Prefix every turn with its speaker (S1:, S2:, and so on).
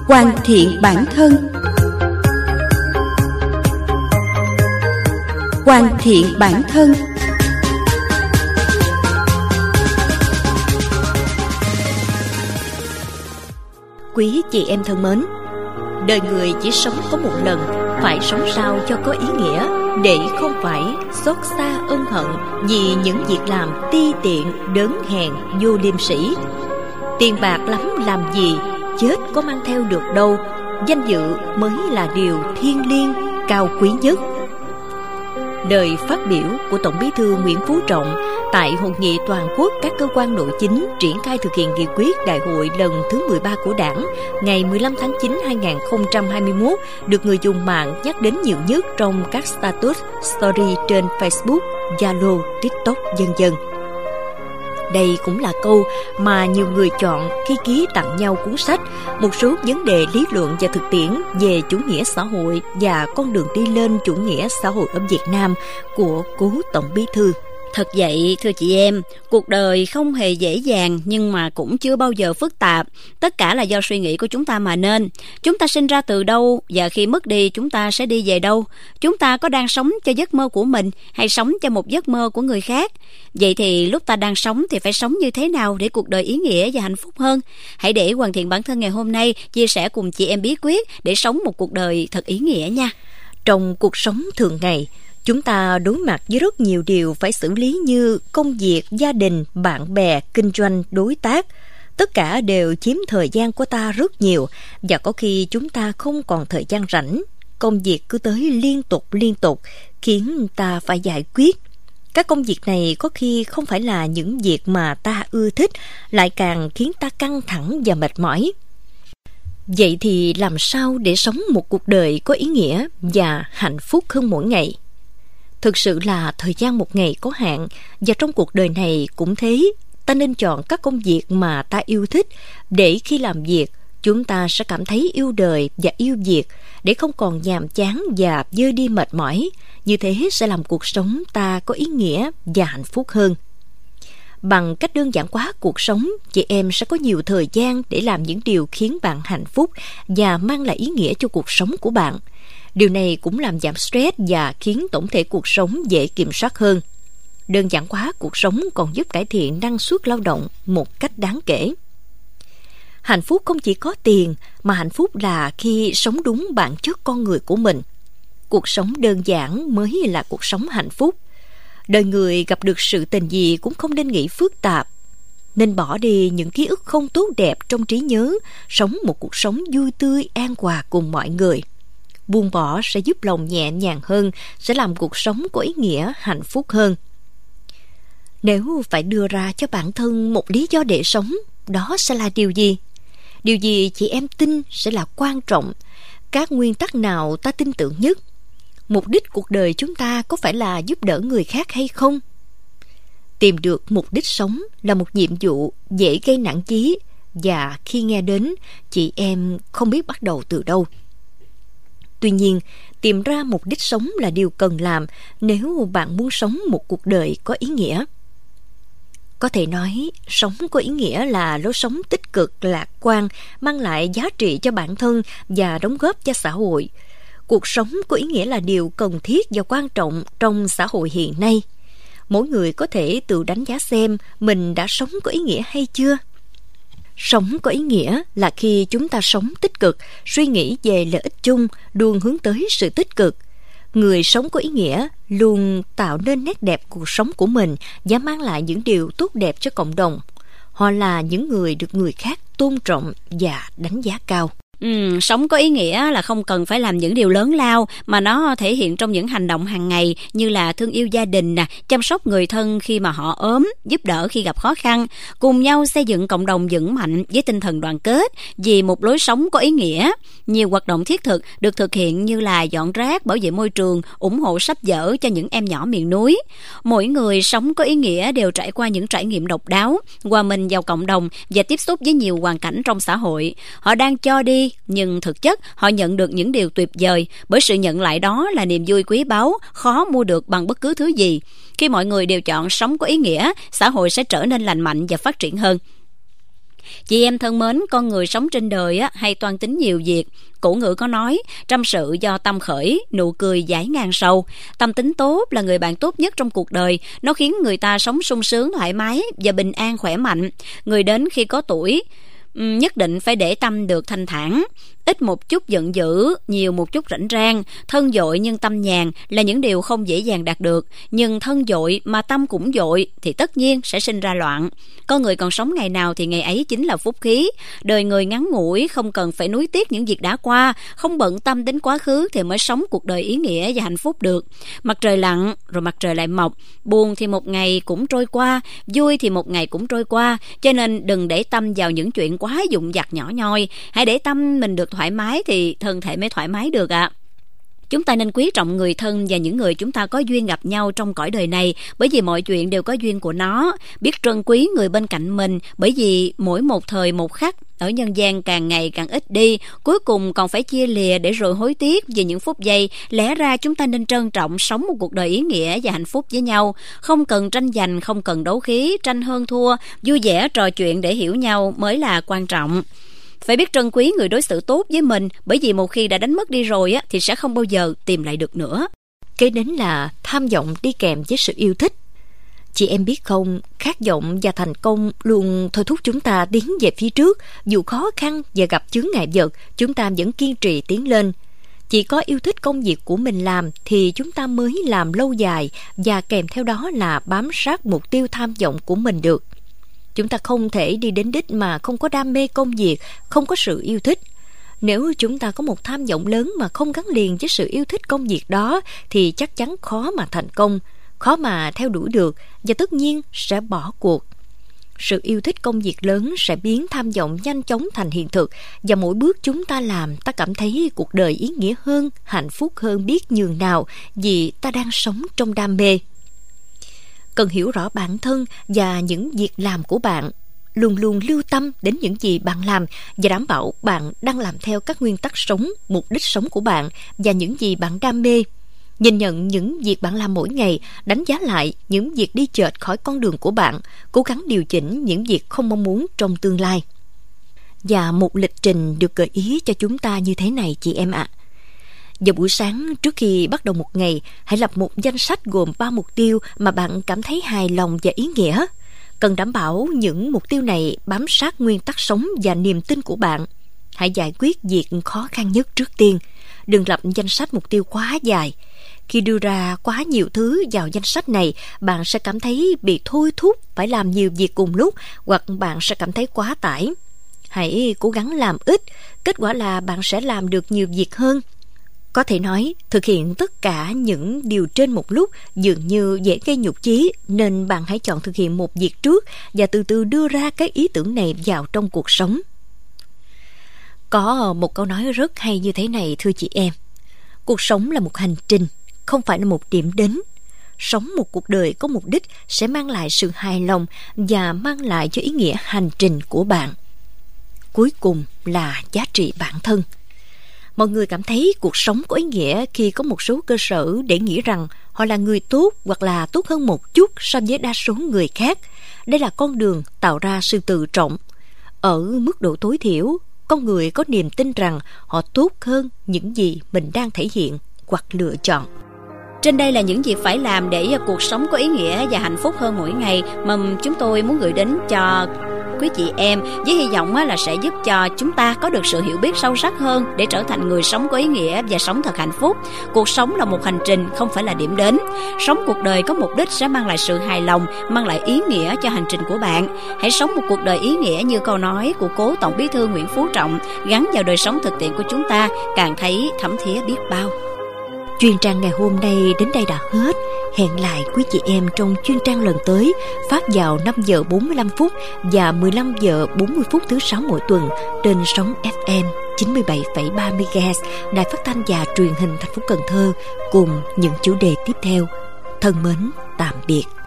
S1: Hoàn thiện bản thân. Hoàn thiện bản thân.
S2: Quý chị em thân mến, đời người chỉ sống có một lần, phải sống sao cho có ý nghĩa, để không phải xót xa ân hận vì những việc làm ti tiện, đớn hèn, vô liêm sỉ. Tiền bạc lắm làm gì, chết có mang theo được đâu. Danh dự mới là điều thiêng liêng, cao quý nhất. Lời phát biểu của Tổng Bí thư Nguyễn Phú Trọng tại Hội nghị toàn quốc các cơ quan nội chính triển khai thực hiện nghị quyết Đại hội lần thứ 13 của Đảng ngày 15 tháng 9 2021 được người dùng mạng nhắc đến nhiều nhất trong các status, story trên Facebook, Zalo, TikTok, v.v. Đây cũng là câu mà nhiều người chọn khi ký tặng nhau cuốn sách một số vấn đề lý luận và thực tiễn về chủ nghĩa xã hội và con đường đi lên chủ nghĩa xã hội ở Việt Nam của cố Tổng Bí thư.
S3: Thật vậy, thưa chị em, cuộc đời không hề dễ dàng nhưng mà cũng chưa bao giờ phức tạp. Tất cả là do suy nghĩ của chúng ta mà nên. Chúng ta sinh ra từ đâu và khi mất đi chúng ta sẽ đi về đâu? Chúng ta có đang sống cho giấc mơ của mình hay sống cho một giấc mơ của người khác? Vậy thì lúc ta đang sống thì phải sống như thế nào để cuộc đời ý nghĩa và hạnh phúc hơn? Hãy để Hoàn thiện bản thân ngày hôm nay chia sẻ cùng chị em bí quyết để sống một cuộc đời thật ý nghĩa nha.
S2: Trong cuộc sống thường ngày, chúng ta đối mặt với rất nhiều điều phải xử lý như công việc, gia đình, bạn bè, kinh doanh, đối tác. Tất cả đều chiếm thời gian của ta rất nhiều và có khi chúng ta không còn thời gian rảnh. Công việc cứ tới liên tục khiến ta phải giải quyết. Các công việc này có khi không phải là những việc mà ta ưa thích, lại càng khiến ta căng thẳng và mệt mỏi. Vậy thì làm sao để sống một cuộc đời có ý nghĩa và hạnh phúc hơn mỗi ngày? Thực sự là thời gian một ngày có hạn, và trong cuộc đời này cũng thế. Ta nên chọn các công việc mà ta yêu thích, để khi làm việc chúng ta sẽ cảm thấy yêu đời và yêu việc, để không còn nhàm chán và vơi đi mệt mỏi. Như thế sẽ làm cuộc sống ta có ý nghĩa và hạnh phúc hơn. Bằng cách đơn giản hóa cuộc sống, chị em sẽ có nhiều thời gian để làm những điều khiến bạn hạnh phúc và mang lại ý nghĩa cho cuộc sống của bạn. Điều này cũng làm giảm stress và khiến tổng thể cuộc sống dễ kiểm soát hơn. Đơn giản hóa cuộc sống còn giúp cải thiện năng suất lao động một cách đáng kể. Hạnh phúc không chỉ có tiền, mà hạnh phúc là khi sống đúng bản chất con người của mình. Cuộc sống đơn giản mới là cuộc sống hạnh phúc. Đời người gặp được sự tình gì cũng không nên nghĩ phức tạp. Nên bỏ đi những ký ức không tốt đẹp trong trí nhớ, sống một cuộc sống vui tươi, an hòa cùng mọi người. Buông bỏ sẽ giúp lòng nhẹ nhàng hơn, sẽ làm cuộc sống có ý nghĩa, hạnh phúc hơn. Nếu phải đưa ra cho bản thân một lý do để sống, đó sẽ là điều gì? Điều gì chị em tin sẽ là quan trọng? Các nguyên tắc nào ta tin tưởng nhất? Mục đích cuộc đời chúng ta có phải là giúp đỡ người khác hay không? Tìm được mục đích sống là một nhiệm vụ dễ gây nản chí, và khi nghe đến, chị em không biết bắt đầu từ đâu. Tuy nhiên, tìm ra mục đích sống là điều cần làm nếu bạn muốn sống một cuộc đời có ý nghĩa. Có thể nói, sống có ý nghĩa là lối sống tích cực, lạc quan, mang lại giá trị cho bản thân và đóng góp cho xã hội. Cuộc sống có ý nghĩa là điều cần thiết và quan trọng trong xã hội hiện nay. Mỗi người có thể tự đánh giá xem mình đã sống có ý nghĩa hay chưa. Sống có ý nghĩa là khi chúng ta sống tích cực, suy nghĩ về lợi ích chung, luôn hướng tới sự tích cực. Người sống có ý nghĩa luôn tạo nên nét đẹp cuộc sống của mình và mang lại những điều tốt đẹp cho cộng đồng. Họ là những người được người khác tôn trọng và đánh giá cao.
S3: Sống có ý nghĩa là không cần phải làm những điều lớn lao, mà nó thể hiện trong những hành động hàng ngày như là thương yêu gia đình, chăm sóc người thân khi mà họ ốm, giúp đỡ khi gặp khó khăn, cùng nhau xây dựng cộng đồng vững mạnh với tinh thần đoàn kết vì một lối sống có ý nghĩa. Nhiều hoạt động thiết thực được thực hiện như là dọn rác, bảo vệ môi trường, ủng hộ sách vở cho những em nhỏ miền núi. Mỗi người sống có ý nghĩa đều trải qua những trải nghiệm độc đáo, hòa mình vào cộng đồng và tiếp xúc với nhiều hoàn cảnh trong xã hội. Họ đang cho đi, nhưng thực chất họ nhận được những điều tuyệt vời, bởi sự nhận lại đó là niềm vui quý báu, khó mua được bằng bất cứ thứ gì. Khi mọi người đều chọn sống có ý nghĩa, xã hội sẽ trở nên lành mạnh và phát triển hơn. Chị em thân mến, con người sống trên đời hay toan tính nhiều việc. Cổ ngữ có nói, trăm sự do tâm khởi, nụ cười giải ngàn sầu. Tâm tính tốt là người bạn tốt nhất trong cuộc đời. Nó khiến người ta sống sung sướng, thoải mái và bình an, khỏe mạnh. Người đến khi có tuổi nhất định phải để tâm được thanh thản. Ít một chút giận dữ, nhiều một chút rảnh rang. Thân dội nhưng tâm nhàn là những điều không dễ dàng đạt được. Nhưng thân dội mà tâm cũng dội thì tất nhiên sẽ sinh ra loạn. Con người còn sống ngày nào thì ngày ấy chính là phúc khí. Đời người ngắn ngủi, không cần phải nuối tiếc những việc đã qua, không bận tâm đến quá khứ thì mới sống cuộc đời ý nghĩa và hạnh phúc được. Mặt trời lặn rồi mặt trời lại mọc, buồn thì một ngày cũng trôi qua, vui thì một ngày cũng trôi qua. Cho nên đừng để tâm vào những chuyện quá vụn vặt nhỏ nhoi. Hãy để tâm mình được thoải mái thì thân thể mới thoải mái được ạ. Chúng ta nên quý trọng người thân và những người chúng ta có duyên gặp nhau trong cõi đời này, bởi vì mọi chuyện đều có duyên của nó. Biết trân quý người bên cạnh mình, bởi vì mỗi một thời một khắc ở nhân gian càng ngày càng ít đi, cuối cùng còn phải chia lìa để rồi hối tiếc về những phút giây. Lẽ ra chúng ta nên trân trọng sống một cuộc đời ý nghĩa và hạnh phúc với nhau, không cần tranh giành, không cần đấu khí, tranh hơn thua, vui vẻ trò chuyện để hiểu nhau mới là quan trọng. Phải biết trân quý người đối xử tốt với mình, bởi vì một khi đã đánh mất đi rồi thì sẽ không bao giờ tìm lại được nữa.
S2: Kế đến là tham vọng đi kèm với sự yêu thích. Chị em biết không, khát vọng và thành công luôn thôi thúc chúng ta tiến về phía trước. Dù khó khăn và gặp chướng ngại vật, chúng ta vẫn kiên trì tiến lên. Chỉ có yêu thích công việc của mình làm thì chúng ta mới làm lâu dài, và kèm theo đó là bám sát mục tiêu tham vọng của mình được. Chúng ta không thể đi đến đích mà không có đam mê công việc, không có sự yêu thích. Nếu chúng ta có một tham vọng lớn mà không gắn liền với sự yêu thích công việc đó thì chắc chắn khó mà thành công, khó mà theo đuổi được, và tất nhiên sẽ bỏ cuộc. Sự yêu thích công việc lớn sẽ biến tham vọng nhanh chóng thành hiện thực, và mỗi bước chúng ta làm, ta cảm thấy cuộc đời ý nghĩa hơn, hạnh phúc hơn biết nhường nào, vì ta đang sống trong đam mê. Cần hiểu rõ bản thân và những việc làm của bạn. Luôn luôn lưu tâm đến những gì bạn làm và đảm bảo bạn đang làm theo các nguyên tắc sống, mục đích sống của bạn và những gì bạn đam mê. Nhìn nhận những việc bạn làm mỗi ngày, đánh giá lại những việc đi chệch khỏi con đường của bạn, cố gắng điều chỉnh những việc không mong muốn trong tương lai. Và một lịch trình được gợi ý cho chúng ta như thế này chị em ạ. Vào buổi sáng trước khi bắt đầu một ngày, hãy lập một danh sách gồm 3 mục tiêu mà bạn cảm thấy hài lòng và ý nghĩa. Cần đảm bảo những mục tiêu này bám sát nguyên tắc sống và niềm tin của bạn. Hãy giải quyết việc khó khăn nhất trước tiên. Đừng lập danh sách mục tiêu quá dài. Khi đưa ra quá nhiều thứ vào danh sách này, bạn sẽ cảm thấy bị thôi thúc phải làm nhiều việc cùng lúc, hoặc bạn sẽ cảm thấy quá tải. Hãy cố gắng làm ít, kết quả là bạn sẽ làm được nhiều việc hơn. Có thể nói, thực hiện tất cả những điều trên một lúc dường như dễ gây nhục chí, nên bạn hãy chọn thực hiện một việc trước và từ từ đưa ra các ý tưởng này vào trong cuộc sống. Có một câu nói rất hay như thế này thưa chị em. Cuộc sống là một hành trình, không phải là một điểm đến. Sống một cuộc đời có mục đích sẽ mang lại sự hài lòng và mang lại cho ý nghĩa hành trình của bạn. Cuối cùng là giá trị bản thân. Mọi người cảm thấy cuộc sống có ý nghĩa khi có một số cơ sở để nghĩ rằng họ là người tốt hoặc là tốt hơn một chút so với đa số người khác. Đây là con đường tạo ra sự tự trọng. Ở mức độ tối thiểu, con người có niềm tin rằng họ tốt hơn những gì mình đang thể hiện hoặc lựa chọn.
S3: Trên đây là những việc phải làm để cuộc sống có ý nghĩa và hạnh phúc hơn mỗi ngày mà chúng tôi muốn gửi đến cho quý chị em, với hy vọng là sẽ giúp cho chúng ta có được sự hiểu biết sâu sắc hơn để trở thành người sống có ý nghĩa và sống thật hạnh phúc. Cuộc sống là một hành trình, không phải là điểm đến. Sống cuộc đời có mục đích sẽ mang lại sự hài lòng, mang lại ý nghĩa cho hành trình của bạn. Hãy sống một cuộc đời ý nghĩa như câu nói của cố Tổng Bí thư Nguyễn Phú Trọng, gắn vào đời sống thực tiễn của chúng ta, càng thấy thấm thía biết bao.
S2: Chuyên trang ngày hôm nay đến đây đã hết. Hẹn lại quý chị em trong chuyên trang lần tới, phát vào 5 giờ 45 phút và 15 giờ 40 phút thứ 6 mỗi tuần trên sóng FM 97,3 MHz, Đài Phát thanh và Truyền hình thành phố Cần Thơ, cùng những chủ đề tiếp theo. Thân mến, tạm biệt.